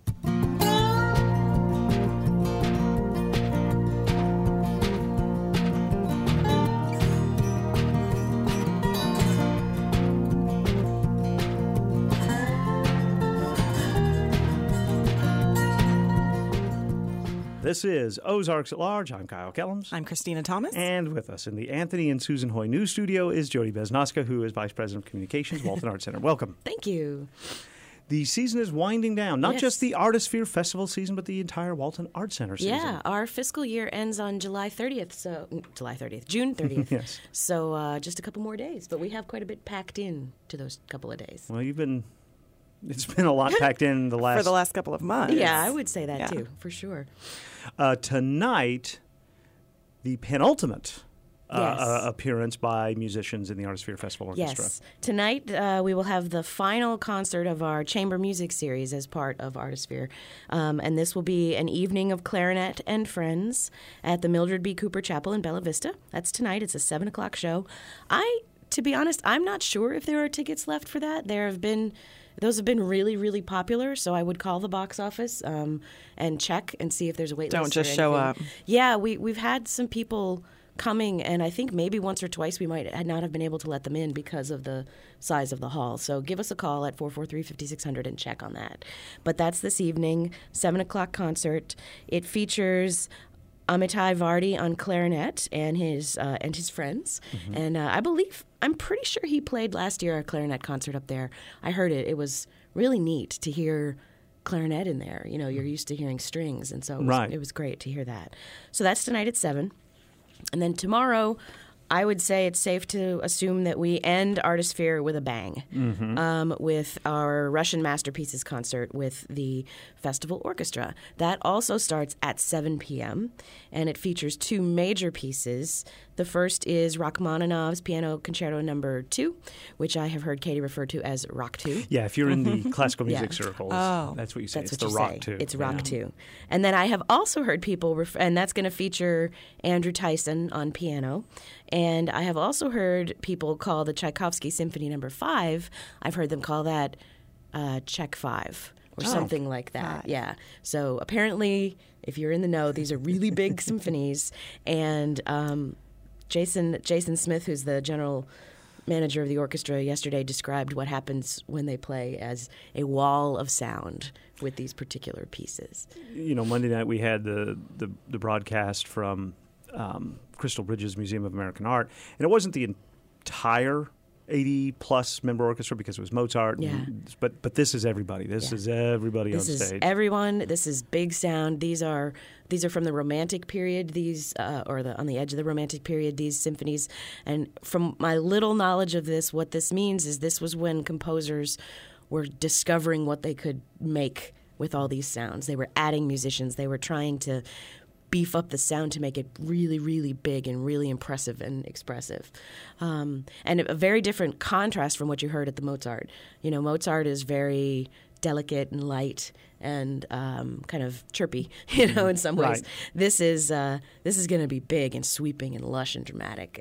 This is Ozarks at Large. I'm Kyle Kellums. I'm Christina Thomas. And with us in the Anthony and Susan Hoy News Studio is Jody Besnoska, who is Vice President of Communications, Walton Arts Center. Welcome. Thank you. The season is winding down. Not just the Artisphere Festival season, but the entire Walton Arts Center season. Yeah, our fiscal year ends on June 30th. Yes. So just a couple more days, but we have quite a bit packed in to those couple of days. Well, it's been a lot packed in for the last couple of months. Yeah, I would say that too, for sure. Tonight, the penultimate appearance by musicians in the Artisphere Festival Orchestra. Yes. Tonight, we will have the final concert of our chamber music series as part of Artisphere. And this will be an evening of clarinet and friends at the Mildred B. Cooper Chapel in Bella Vista. That's tonight. It's a 7 o'clock show. To be honest, I'm not sure if there are tickets left for that. Those have been really, really popular, so I would call the box office and check and see if there's a wait list. Don't just show up. Yeah, we've had some people coming, and I think maybe once or twice we might not have been able to let them in because of the size of the hall. So give us a call at 443-5600 and check on that. But that's this evening, 7 o'clock concert. It features Amitai Vardy on clarinet and his friends. Mm-hmm. And I'm pretty sure he played last year a clarinet concert up there. I heard it. It was really neat to hear clarinet in there. You know, you're used to hearing strings, and so it was great to hear that. So that's tonight at 7. And then tomorrow, I would say it's safe to assume that we end Artisphere with a bang, with our Russian Masterpieces concert with the Festival Orchestra. That also starts at 7 p.m., and it features 2 major pieces. The first is Rachmaninoff's Piano Concerto No. 2, which I have heard Katie refer to as Rock 2. Yeah, if you're in the classical music circles, Oh, that's what you say. That's It's what the you Rock say. 2. It's Rock 2. And then I have also heard people, and that's going to feature Andrew Tyson on piano. And I have also heard people call the Tchaikovsky Symphony No. 5, I've heard them call that Czech 5 or something like that. Yeah. So apparently, if you're in the know, these are really big symphonies. And Jason Smith, who's the general manager of the orchestra, yesterday described what happens when they play as a wall of sound with these particular pieces. You know, Monday night we had the broadcast from Crystal Bridges Museum of American Art, and it wasn't the entire 80-plus member orchestra because it was Mozart. Yeah. But this is everybody. This is everybody on stage. This is everyone. This is big sound. These are from the Romantic period. These on the edge of the Romantic period. These symphonies, and from my little knowledge of this, what this means is this was when composers were discovering what they could make with all these sounds. They were adding musicians. They were trying to beef up the sound to make it really, really big and really impressive and expressive. And a very different contrast from what you heard at the Mozart. You know, Mozart is very delicate and light and kind of chirpy, you know, in some ways. Right. This is going to be big and sweeping and lush and dramatic.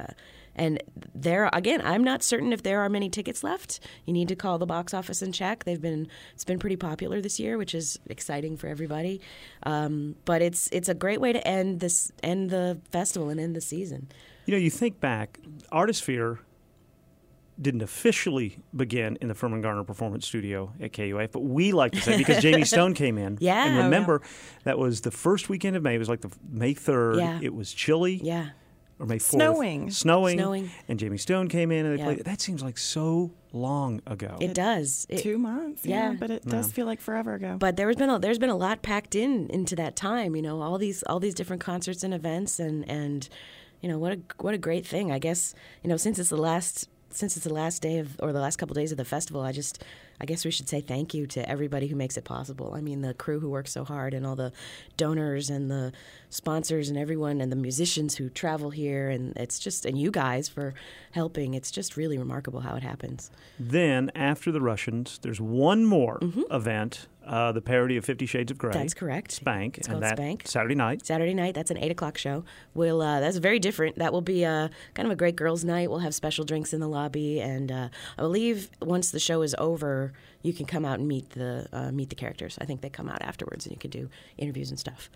And there, again, I'm not certain if there are many tickets left. You need to call the box office and check. It's been pretty popular this year, which is exciting for everybody. But it's a great way to end the festival and end the season. You know, you think back, Artisphere didn't officially begin in the Furman Garner Performance Studio at KUAF, but we like to say because Jamie Stone came in. Yeah. And remember, that was the first weekend of May. It was like the May 3rd. Yeah. It was chilly. Yeah. Or May 4th. Snowing. And Jamie Stone came in and they Yeah. played. That seems like so long ago. It does. 2 months. Yeah, but it does feel like forever ago. But there's been a lot packed into that time. You know, all these different concerts and events, and you know what a great thing. I guess, you know, since it's the last day or the last couple of days of the festival, I guess we should say thank you to everybody who makes it possible. I mean, the crew who works so hard, and all the donors and the sponsors and everyone, and the musicians who travel here, and you guys for helping. It's just really remarkable how it happens. Then, after the Russians, there's one more event, the parody of 50 Shades of Grey. That's correct. Spank. It's and called that Spank. Saturday night. Saturday night. That's an 8 o'clock show. That's very different. That will be kind of a great girls' night. We'll have special drinks in the lobby, and I believe once the show is over, you can come out and meet the characters. I think they come out afterwards, and you can do interviews and stuff.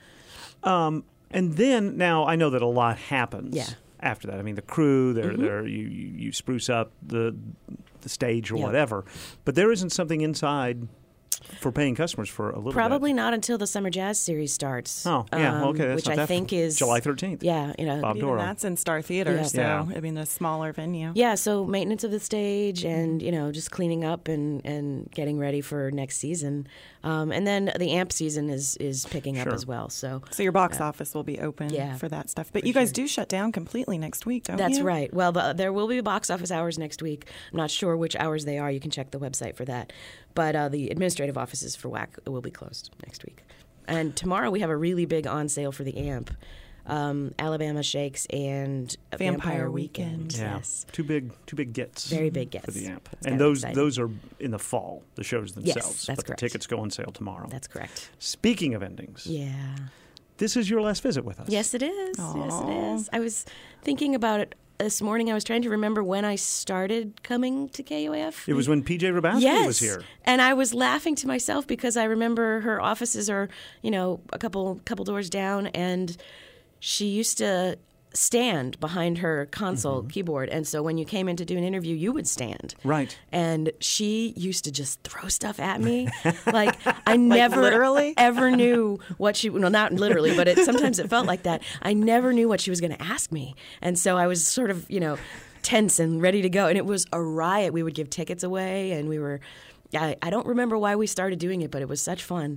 And then, now, I know that a lot happens Yeah. after that. I mean, the crew, you spruce up the stage or whatever. But there isn't something inside for paying customers for a little Probably bit. not until the Summer Jazz Series starts. Oh, yeah. Okay. That's which not I that think is July 13th. Yeah, you know, Bob Even Doro. that's in Star Theater, Yeah. so Yeah. I mean, a smaller venue. Yeah, so maintenance of the stage and, you know, just cleaning up and getting ready for next season. And then the AMP season is picking up as well. So your box office will be open for that stuff. But you guys do shut down completely next week, don't you? That's right. Well, there will be box office hours next week. I'm not sure which hours they are. You can check the website for that. But the administrative offices for WAC will be closed next week. And tomorrow we have a really big on sale for the AMP. Alabama Shakes and Vampire Weekend. Yeah. Yes. Two big gets. Very big gets. For the AMP. It's And kind of those exciting. those are in the fall, the shows themselves. Yes, that's but correct. the tickets go on sale tomorrow. That's correct. Speaking of endings. Yeah. This is your last visit with us. Yes, it is. Aww. Yes, it is. I was thinking about it this morning. I was trying to remember when I started coming to KUAF. It was when PJ Rabowski was here. And I was laughing to myself because I remember her offices are, you know, a couple doors down, and she used to stand behind her console keyboard. And so when you came in to do an interview, you would stand. Right. And she used to just throw stuff at me. Like, I never literally? ever knew what she, well, not literally, but sometimes it felt like that. I never knew what she was going to ask me. And so I was sort of, you know, tense and ready to go. And it was a riot. We would give tickets away, and we were, I don't remember why we started doing it, but it was such fun.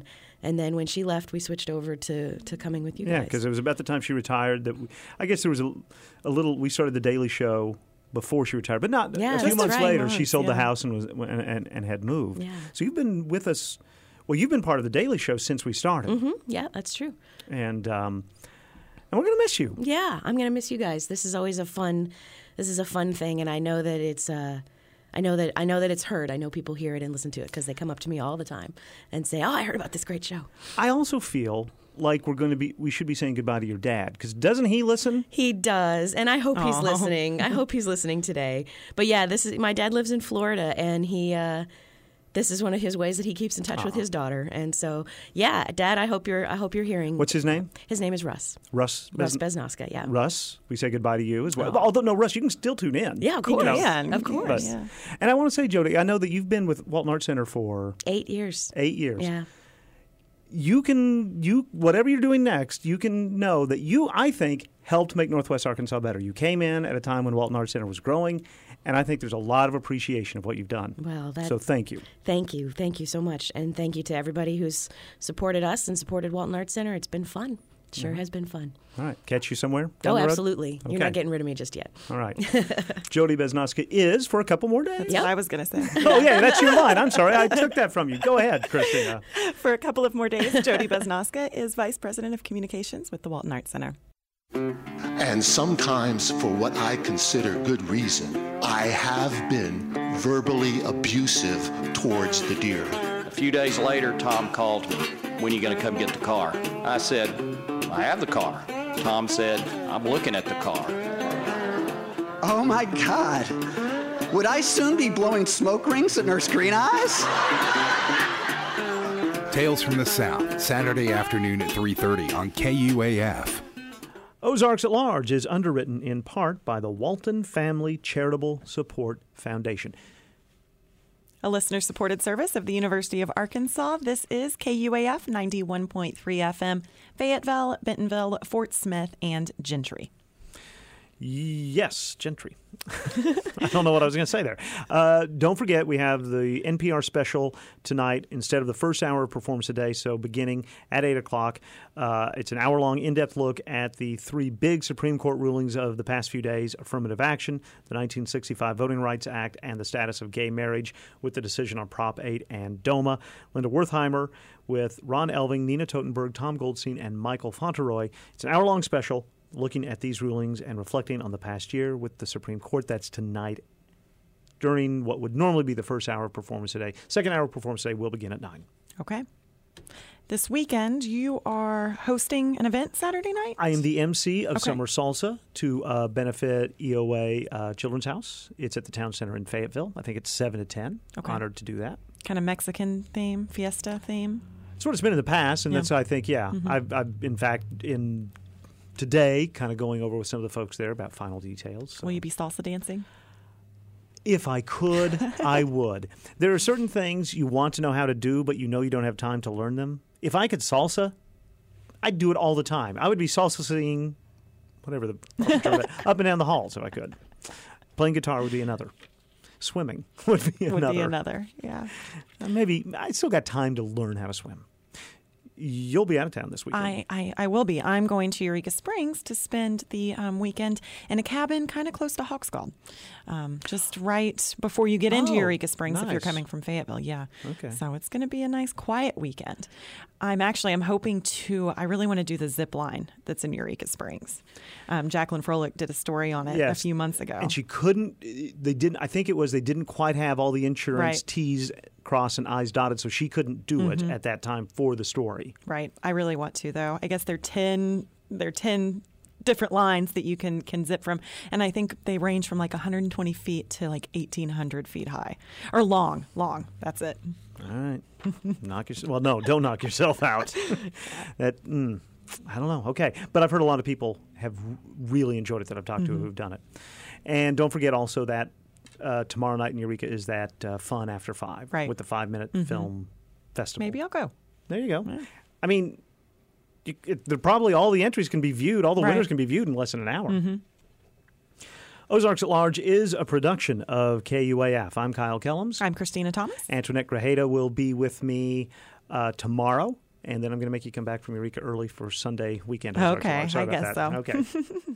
And then when she left, we switched over to coming with you guys. Yeah, because it was about the time she retired that I guess there was a little. We started the Daily Show before she retired, but not a few months later. She sold the house and had moved. Yeah. So you've been with us. Well, you've been part of the Daily Show since we started. Mm-hmm. Yeah, that's true. And we're going to miss you. Yeah, I'm going to miss you guys. This is always a fun thing, and I know that it's. I know that it's heard. I know people hear it and listen to it because they come up to me all the time and say, "Oh, I heard about this great show." I also feel like we should be saying goodbye to your dad, because doesn't he listen? He does, and I hope he's listening. I hope he's listening today. But yeah, my dad lives in Florida, and he this is one of his ways that he keeps in touch with his daughter. And so, yeah, Dad, I hope you're hearing. What's his name? His name is Russ. Russ Besnoska, yeah. Russ, we say goodbye to you as well. Although, no, Russ, you can still tune in. Yeah, of course. Of course. But, yeah. And I want to say, Jody, I know that you've been with Walton Arts Center for 8 years. 8 years. Yeah. Whatever you're doing next, you can know that I think, helped make Northwest Arkansas better. You came in at a time when Walton Arts Center was growing, and I think there's a lot of appreciation of what you've done. Well, so thank you. Thank you. Thank you so much. And thank you to everybody who's supported us and supported Walton Arts Center. It's been fun. It sure has been fun. All right. Catch you somewhere down the road? Absolutely. Okay. You're not getting rid of me just yet. All right. Jody Besnoska is for a couple more days. That's what I was going to say. Oh, yeah, that's your line. I'm sorry. I took that from you. Go ahead, Christina. For a couple of more days, Jody Besnoska is Vice President of Communications with the Walton Arts Center. And sometimes, for what I consider good reason, I have been verbally abusive towards the deer. A few days later, Tom called me. When are you going to come get the car? I said, I have the car. Tom said, I'm looking at the car. Oh my God. Would I soon be blowing smoke rings at Nurse Green Eyes? Tales from the South, Saturday afternoon at 3:30 on KUAF. Ozarks at Large is underwritten in part by the Walton Family Charitable Support Foundation. A listener-supported service of the University of Arkansas. This is KUAF 91.3 FM, Fayetteville, Bentonville, Fort Smith, and Gentry. Yes, Gentry. I don't know what I was going to say there. Don't forget, we have the NPR special tonight instead of the first hour of Performance Today, so beginning at 8 o'clock. It's an hour-long in-depth look at the three big Supreme Court rulings of the past few days: affirmative action, the 1965 Voting Rights Act, and the status of gay marriage, with the decision on Prop 8 and DOMA. Linda Wertheimer with Ron Elving, Nina Totenberg, Tom Goldstein, and Michael Fauntleroy. It's an hour-long special looking at these rulings and reflecting on the past year with the Supreme Court. That's tonight during what would normally be the first hour of Performance Today. Second hour of Performance Today will begin at 9. Okay. This weekend, you are hosting an event Saturday night? I am the MC of Summer Salsa to benefit EOA Children's House. It's at the Town Center in Fayetteville. I think it's 7 to 10. Okay. Honored to do that. Kind of Mexican theme, fiesta theme? It's what it's been in the past, and that's, I think, Mm-hmm. I've in fact, today, kind of going over with some of the folks there about final details. So. Will you be salsa dancing? If I could, I would. There are certain things you want to know how to do, but you know you don't have time to learn them. If I could salsa, I'd do it all the time. I would be salsa-singing, whatever the up and down the halls if I could. Playing guitar would be another. Swimming would be another. Would be another, yeah. Maybe I still got time to learn how to swim. You'll be out of town this weekend. I will be. I'm going to Eureka Springs to spend the weekend in a cabin kind of close to Hawkscall, just right before you get into Eureka Springs if you're coming from Fayetteville. Yeah. Okay. So it's going to be a nice quiet weekend. I'm hoping to. I really want to do the zip line that's in Eureka Springs. Jacqueline Froelich did a story on it a few months ago, and she couldn't. They didn't. I think it was they didn't quite have all the insurance T's crossed and I's dotted, so she couldn't do it at that time for the story. Right. I really want to, though. I guess there are 10 different lines that you can zip from, and I think they range from like 120 feet to like 1,800 feet high, or long. That's it. All right. Don't knock yourself out. I don't know. Okay. But I've heard a lot of people have really enjoyed it that I've talked to who've done it. And don't forget also that tomorrow night in Eureka is that Fun After 5 with the 5-minute film festival. Maybe I'll go. There you go. Yeah. I mean, probably all the entries can be viewed, all the winners can be viewed in less than an hour. Mm-hmm. Ozarks at Large is a production of KUAF. I'm Kyle Kellums. I'm Christina Thomas. Antoinette Grajeda will be with me tomorrow And then I'm going to make you come back from Eureka early for Sunday weekend. Ozarks at Okay, Large. Sorry I about guess that. so. Okay.